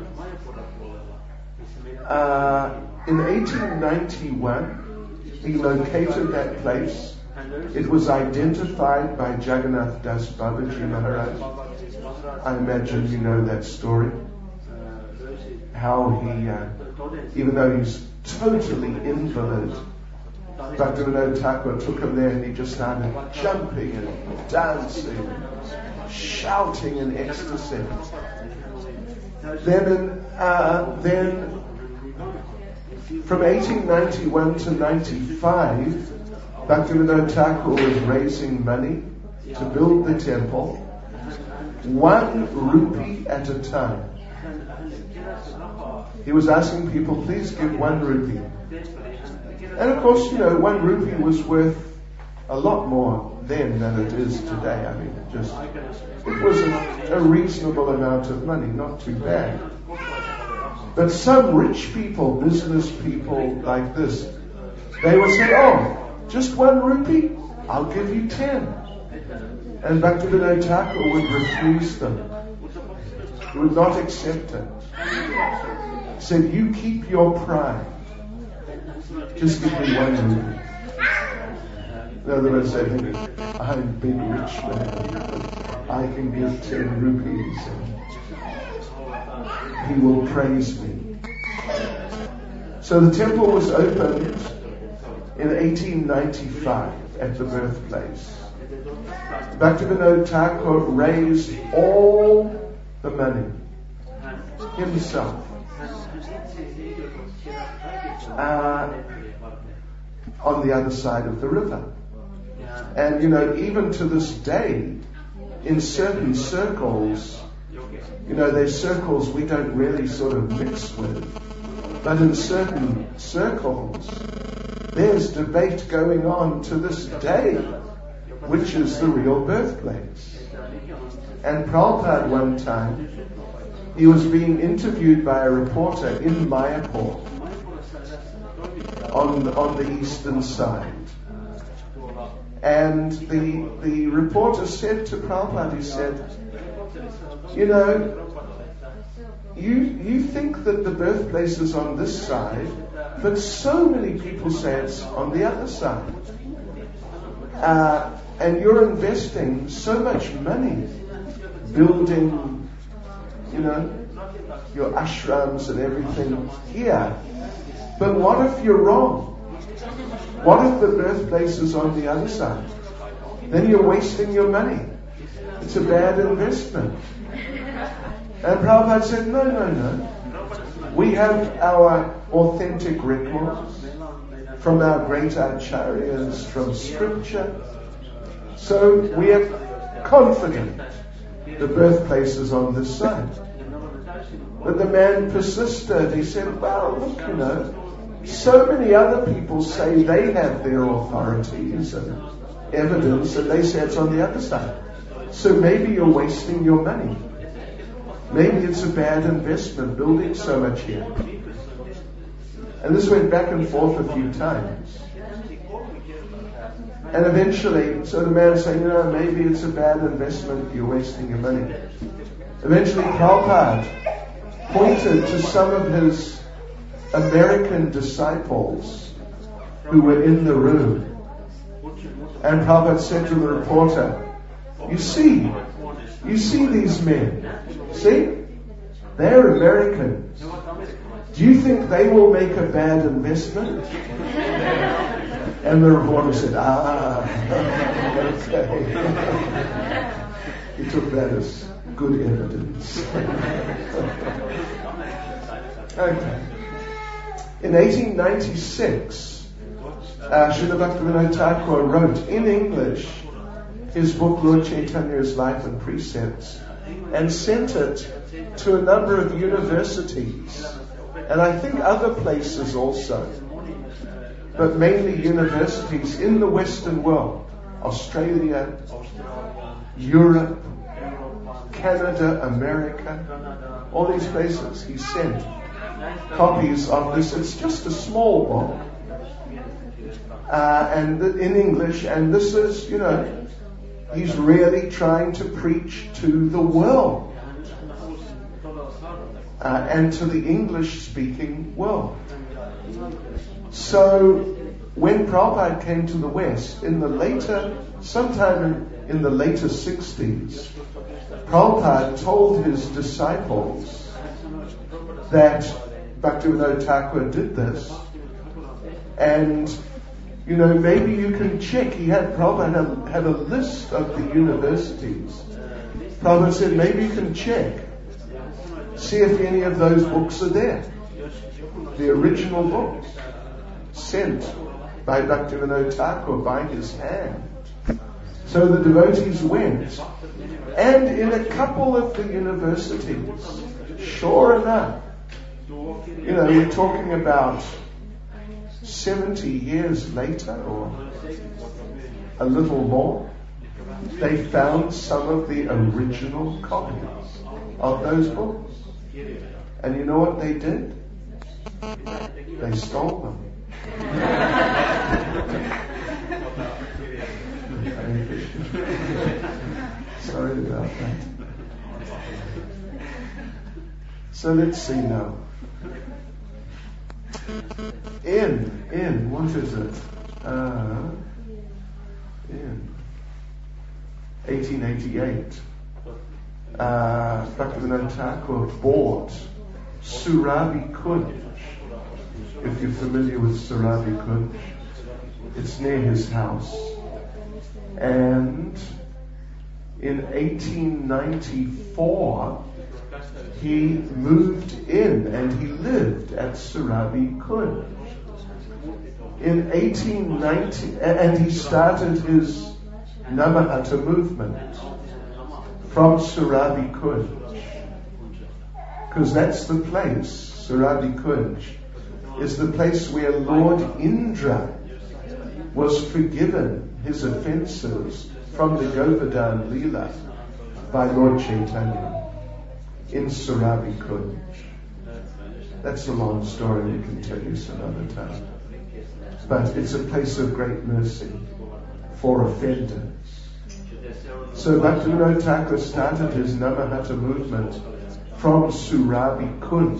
uh, in eighteen ninety-one, he located that place. It was identified by Jagannath Das Babaji Maharaj. I imagine you know that story. How he, uh, even though he's totally invalid, Bhaktivinoda Thakur took him there and he just started jumping and dancing, shouting in ecstasy. Then, in, uh, then from eighteen ninety-one to ninety-five, Bhaktivinoda Thakur was raising money to build the temple, one rupee at a time. He was asking people, please give one rupee. And of course, you know, one rupee was worth a lot more then than it is today. I mean, it just, it was a, a reasonable amount of money, not too bad. But some rich people, business people like this, they would say, oh, just one rupee? I'll give you ten. And Bhaktivinoda Thakur would refuse them. He would not accept it. He said, you keep your pride. Just give me one rupee. In other words, I think, I'm a big rich man. I can give ten rupees and he will praise me. So the temple was opened in eighteen ninety-five at the birthplace. Bhaktivinoda Thakur raised all the money himself uh, on the other side of the river. And you know, even to this day, in certain circles, you know, there's circles we don't really sort of mix with, but in certain circles, there's debate going on to this day, which is the real birthplace. And Prabhupada one time, he was being interviewed by a reporter in Mayapur on, on the eastern side. And the, the reporter said to Prabhupada, he said, you know, you, you think that the birthplace is on this side, but so many people say it's on the other side. Uh, and you're investing so much money building, you know, your ashrams and everything here. But what if you're wrong? What if the birthplace is on the other side? Then you're wasting your money. It's a bad investment. And Prabhupada said, no, no, no. We have our authentic records from our great acharyas, from scripture. So we are confident the birthplace is on this side. But the man persisted. He said, well, look, you know, so many other people say they have their authorities and evidence, and they say it's on the other side. So maybe you're wasting your money. Maybe it's a bad investment building so much here. And this went back and forth a few times. And eventually, so the man said, you know, maybe it's a bad investment, you're wasting your money. Eventually, Prabhupada pointed to some of his American disciples who were in the room. And Prabhupada said to the reporter, you see, you see these men, see? They're Americans. Do you think they will make a bad investment? And the reporter said, ah, okay. He took that as good evidence. Okay. In eighteen ninety-six, uh, Srila Bhaktivinoda Thakur wrote in English his book, Lord Chaitanya's Life and Precepts, and sent it to a number of universities, and I think other places also, but mainly universities in the Western world, Australia, Europe, Canada, America, all these places. He sent copies of this. It's just a small book, uh, and in English, and this is, you know, he's really trying to preach to the world, uh, and to the English-speaking world. So, when Prabhupada came to the West, in the later, sometime in the later sixties, Prabhupada told his disciples that Bhaktivinoda Thakur did this, and you know, maybe you can check. He had Prabhupada had a list of the universities. Prabhupada said, maybe you can check, see if any of those books are there, the original books sent by Bhaktivinoda Thakur by his hand. So the devotees went, and in a couple of the universities, sure enough, you know, we're talking about seventy years later or a little more, they found some of the original copies of those books. And you know what they did? They stole them. Sorry about that. So let's see now. In, in, what is it? Uh, in eighteen eighty-eight, uh, Bhaktivinoda Thakur bought Surabhi Kunj. If you're familiar with Surabhi Kunj, it's near his house. And in eighteen ninety-four, he moved in and he lived at Surabhi Kunj. In eighteen ninety, and he started his Namahata movement from Surabhi Kunj, because that's the place. Surabhi Kunj is the place where Lord Indra was forgiven his offences from the Govardhan Leela by Lord Chaitanya in Surabhi Kunj. That's a long story, we can tell you some other time. But it's a place of great mercy for offenders. So Bhaktivinoda Thakur started his Namahata movement from Surabhi Kunj,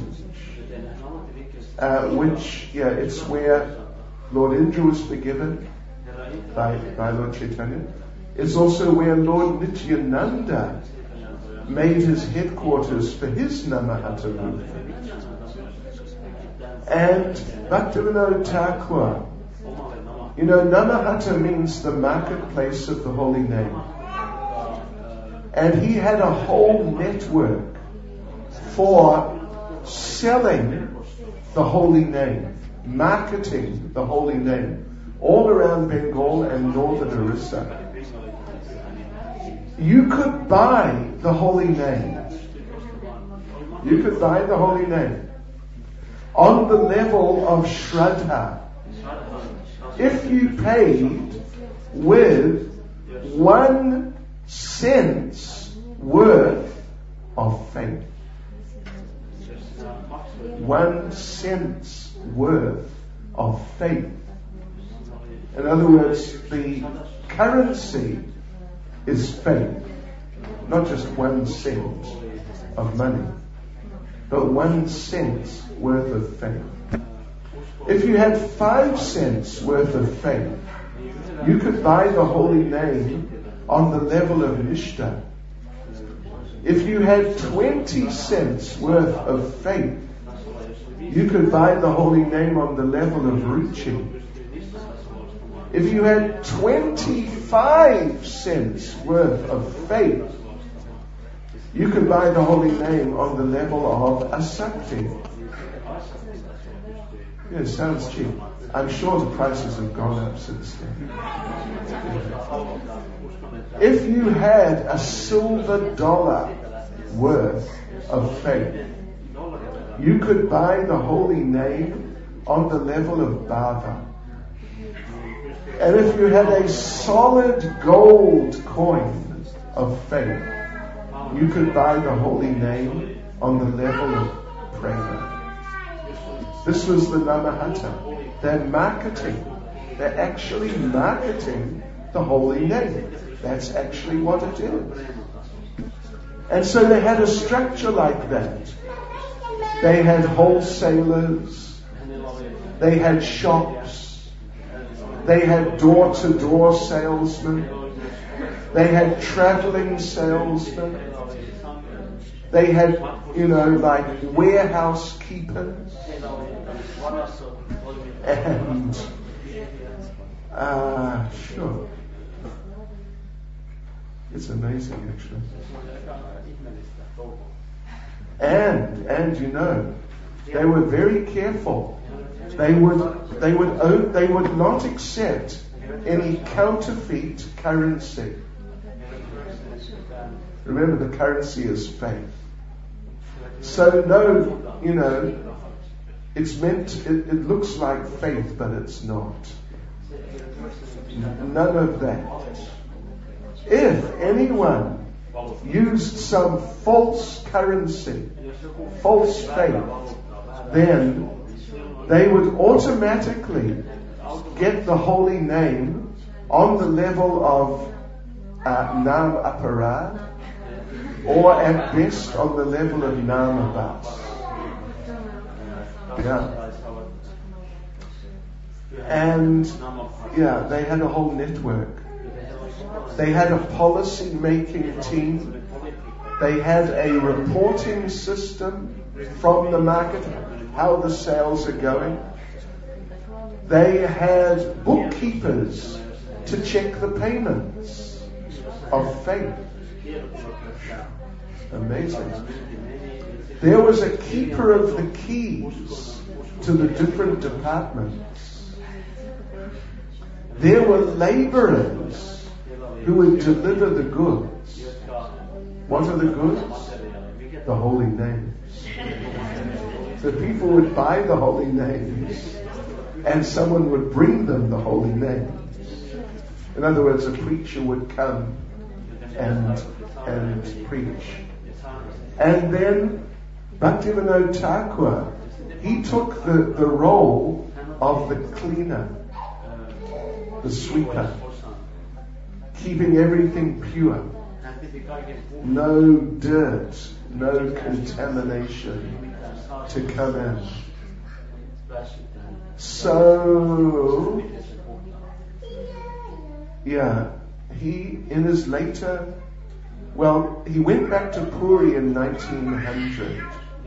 uh, which, yeah, it's where Lord Indra was forgiven by, by Lord Chaitanya. It's also where Lord Nityananda made his headquarters for his Namahata movement. And Bhaktivinoda Thakur, you know, Namahata means the marketplace of the holy name. And he had a whole network for selling the holy name, marketing the holy name, all around Bengal and northern Orissa. You could buy the holy name. You could buy the holy name on the level of Shraddha. If you paid with one cent's worth of faith. One cent's worth of faith. In other words, the currency is faith. Not just one cent of money, but one cent's worth of faith. If you had five cents worth of faith, you could buy the holy name on the level of Nishta. If you had twenty cents worth of faith, you could buy the holy name on the level of Ruchi. If you had twenty-five cents worth of faith, you could buy the holy name on the level of Asakti. Yeah, it sounds cheap. I'm sure the prices have gone up since then. If you had a silver dollar worth of faith, you could buy the holy name on the level of Bava. And if you had a solid gold coin of faith, you could buy the holy name on the level of Prema. This was the Namahata. They're marketing. They're actually marketing the holy name. That's actually what it is. And so they had a structure like that. They had wholesalers. They had shops. They had door-to-door salesmen. They had traveling salesmen. They had, you know, like warehouse keepers. And, uh, sure. It's amazing, actually. And, and you know, they were very careful. They would, they would, own, they would not accept any counterfeit currency. Remember, the currency is faith. So no, you know, it's meant, it, it looks like faith, but it's not. None of that. If anyone used some false currency, false faith, then they would automatically get the holy name on the level of uh, Nam Aparad, or at best on the level of Nam Abas. Yeah. And yeah, they had a whole network. They had a policy making team. They had a reporting system from the market, how the sales are going. They had bookkeepers to check the payments of faith. Amazing. There was a keeper of the keys to the different departments. There were laborers who would deliver the goods. What are the goods? The holy names. So people would buy the holy names, and someone would bring them the holy names. In other words, a preacher would come and and preach. And then Bhaktivinoda Thakur, he took the, the role of the cleaner, the sweeper, keeping everything pure. No dirt, no contamination to come in. So, yeah, he, in his later, well, he went back to Puri in nineteen hundred.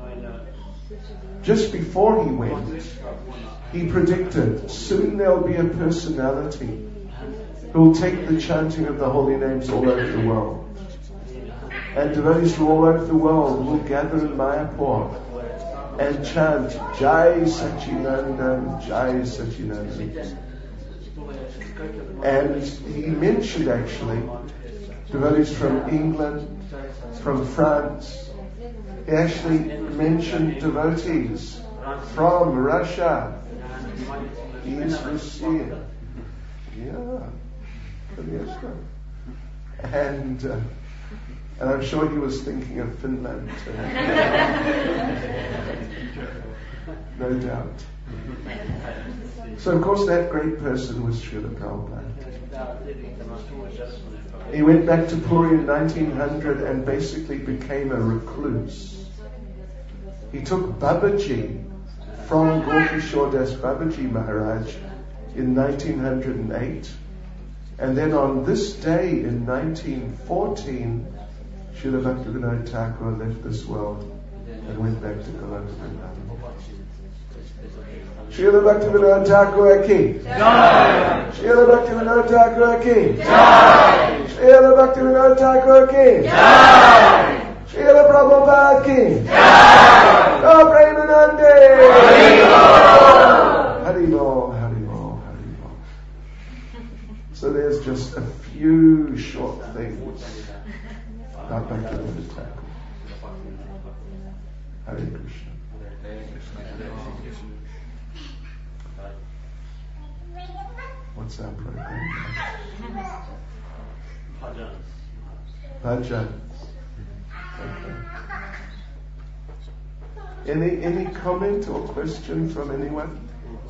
Just before he went, he predicted, soon there'll be a personality who will take the chanting of the holy names all over the world. And devotees from all over the world will gather in Mayapur and chant Jai Sachinandan, Jai Sachinandan. And he mentioned actually devotees from England, from France. He actually mentioned devotees from Russia, East Russia. Yeah, and uh, and I'm sure he was thinking of Finland too. No doubt. So of course that great person was Srila Prabhupada. He went back to Puri in nineteen hundred and basically became a recluse. He took Babaji from Gopkishore Das Babaji Maharaj in nineteen oh eight, and then on this day in nineteen fourteen, Srila Bhaktivinoda Thakur left this world and went back to Goloka Vrindavan. Srila Bhaktivinoda Thakur ki Jai. Srila Bhaktivinoda Thakur ki Jai. Srila Bhaktivinoda Thakur ki Jai. Srila Prabhupada ki Jai. Oh, Premanande. Haribol, Haribol, Haribol. So there's just a few short things about Bhaktivinoda Thakur. Hare Krishna. What's our program? Bhajans. Okay. Any any comment or question from anyone?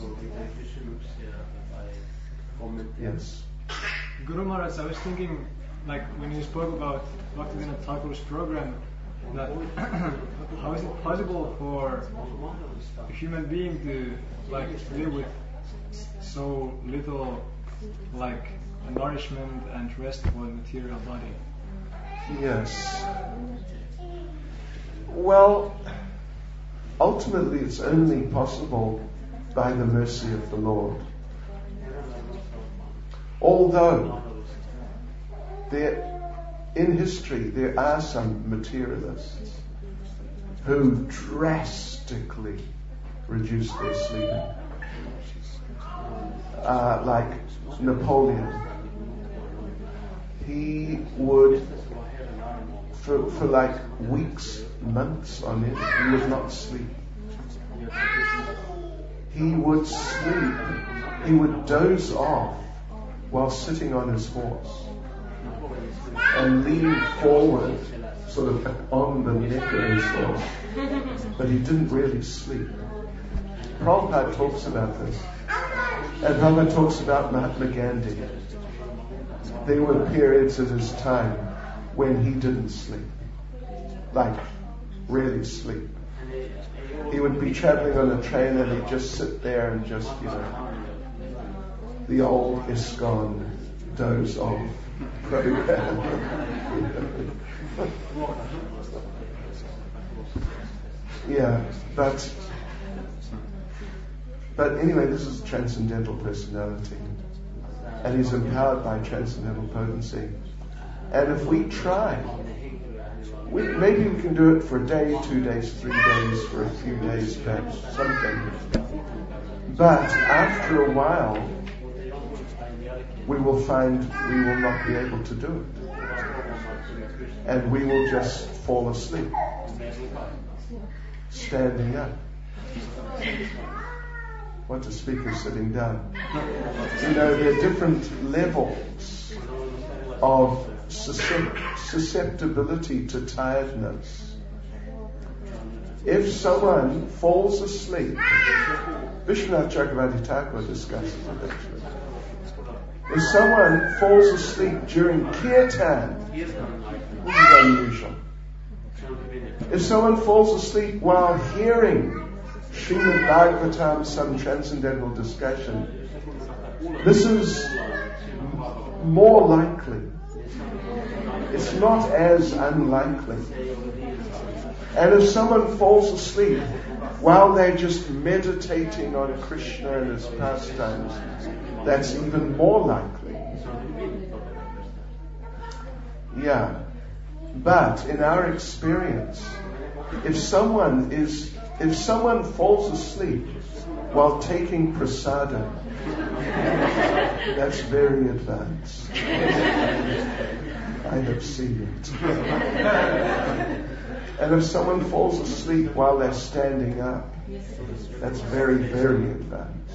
Yes. Guru Maharaj, I was thinking, like when you spoke about Bhaktivinoda Thakur's program, that how is it possible for a human being to like live with so little like nourishment and rest for the material body? Yes. Well, ultimately it's only possible by the mercy of the Lord. Although there, in history there are some materialists who drastically reduce their sleeping. Uh, like Napoleon. He would, for, for like weeks, months on end, he would not sleep. He would sleep, he would doze off while sitting on his horse and lean forward, sort of on the neck of his horse. But he didn't really sleep. Prabhupada talks about this. And Prabhupada talks about Mahatma Gandhi. There were periods of his time when he didn't sleep. Like, really sleep. He would be traveling on a train and he'd just sit there and just, you know, the old ISKCON doze off program. Yeah, but But anyway, this is transcendental personality. And he's empowered by transcendental potency. And if we try, we, maybe we can do it for a day, two days, three days, for a few days, perhaps, something. But after a while, we will find we will not be able to do it. And we will just fall asleep, standing up. What to speak of sitting down. You know, there are different levels of susceptibility to tiredness. If someone falls asleep, Vishwanath Chakravarti Thakur discusses it actually. If someone falls asleep during kirtan, this is unusual. If someone falls asleep while hearing Srimad Bhagavatam, some transcendental discussion, this is more likely. It's not as unlikely. And if someone falls asleep while they're just meditating on Krishna and his pastimes, that's even more likely. Yeah. But in our experience, if someone is If someone falls asleep while taking prasadam, that's very advanced. I have seen it. And if someone falls asleep while they're standing up, that's very, very advanced.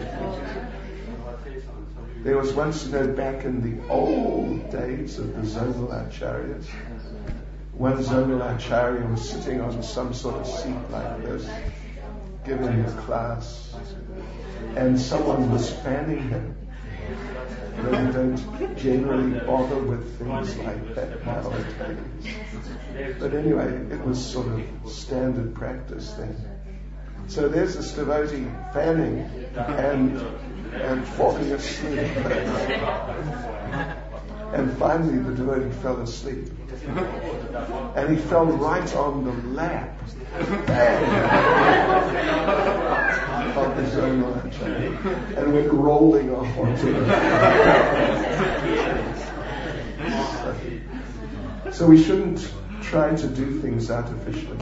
There was once, you know, back in the old days of the Zonal Acharyas, one Zonal Acharya was sitting on some sort of seat like this, giving a class, and someone was fanning him. You know, we don't generally bother with things like that nowadays. But anyway, it was sort of standard practice then. So there's this devotee fanning and and falling asleep. And finally the devotee fell asleep. And he fell right on the lap of his own Maharaj and went rolling off onto it. So we shouldn't try to do things artificially.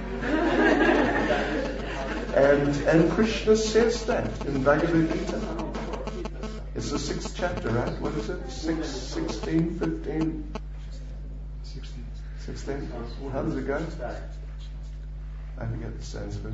And, and Krishna says that in Bhagavad Gita. It's the sixth chapter, right? What is it? Six, sixteen, fifteen? Sixteen. Sixteen? How does it go? I forget the Sanskrit.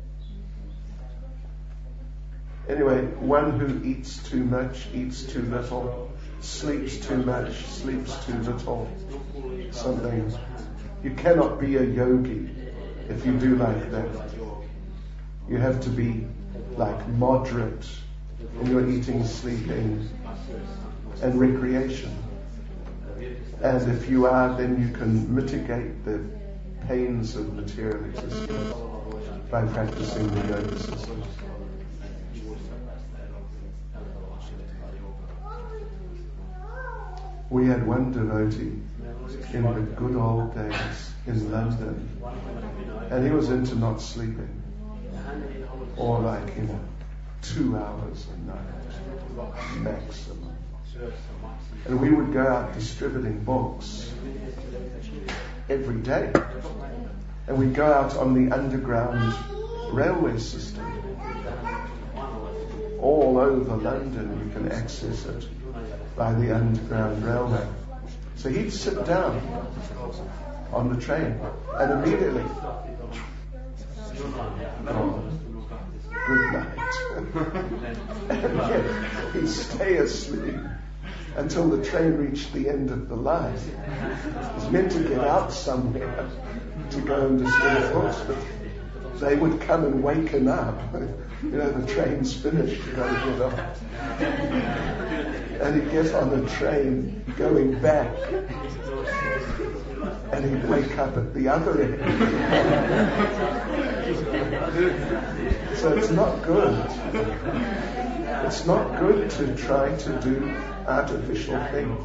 Anyway, one who eats too much, eats too little, sleeps too much, sleeps too little. Something. You cannot be a yogi if you do like that. You have to be like moderate in your eating, sleeping, and recreation. And if you are, then you can mitigate the pains of material existence by practicing the yoga system. We had one devotee in the good old days in London, and he was into not sleeping, or like, you know, two hours a night maximum. And we would go out distributing books every day, and we'd go out on the underground railway system. All over London you can access it by the underground railway. So he'd sit down on the train and immediately, oh, good night. And yet he'd stay asleep until the train reached the end of the line. He was meant to get out somewhere to go and distribute books, but they would come and wake him up. You know, the train's finished, you've got to get off. And he'd get on the train going back, and he'd wake up at the other end. So it's not good. It's not good to try to do artificial things.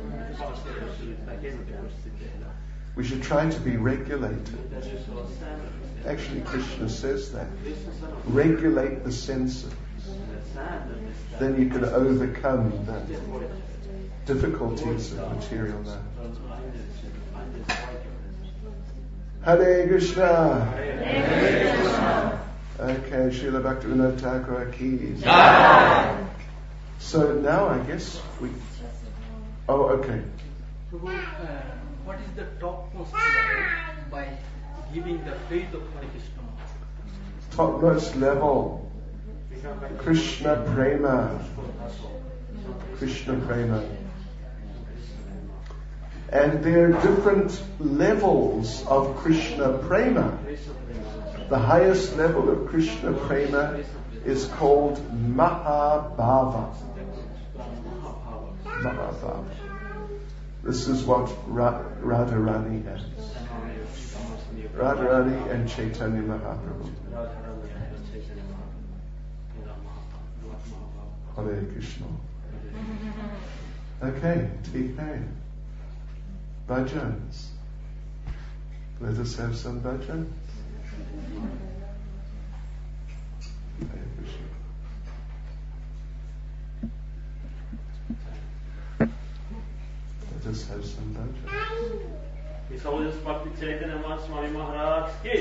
We should try to be regulated. Actually, Krishna says that. Regulate the senses. Then you can overcome the difficulties of material life. Hare Krishna. Hare Krishna. Okay, Srila Bhaktivinoda Thakur ki. So now I guess we... Oh, okay. Prabhu, uh, what is the topmost level by giving the faith of Hare Krishna? Topmost level. Krishna Prema. Krishna Prema. And there are different levels of Krishna Prema. The highest level of Krishna Prema is called Mahabhava. Mahabhava. This is what Ra- Radharani has. Radharani and Chaitanya Mahaprabhu. Hare Krishna. Okay, T K. Bhajans. Let us have some bhajans. Hare Krishna. Let us have some bhajans. His Holiness Bhakti Chaitanya Swami Maharaj ki.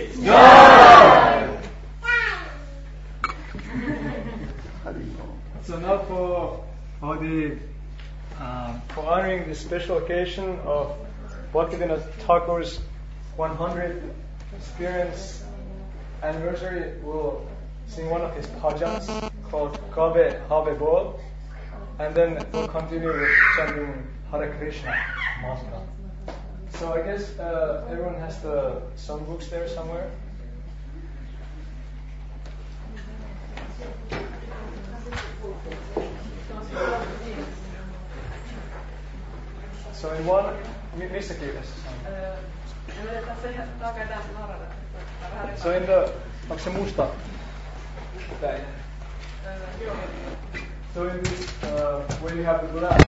So now for for the um, for honoring the special occasion of Bhaktivinoda Thakur's one hundredth experience anniversary, we'll sing one of his bhajans called Kabe Habe Bol, and then we'll continue with chanting Hare Krishna mantra. So I guess uh, everyone has the songbooks there somewhere. So in one, missä kielessä se on? So in the, onko se musta? So in this, uh, where you have the glass.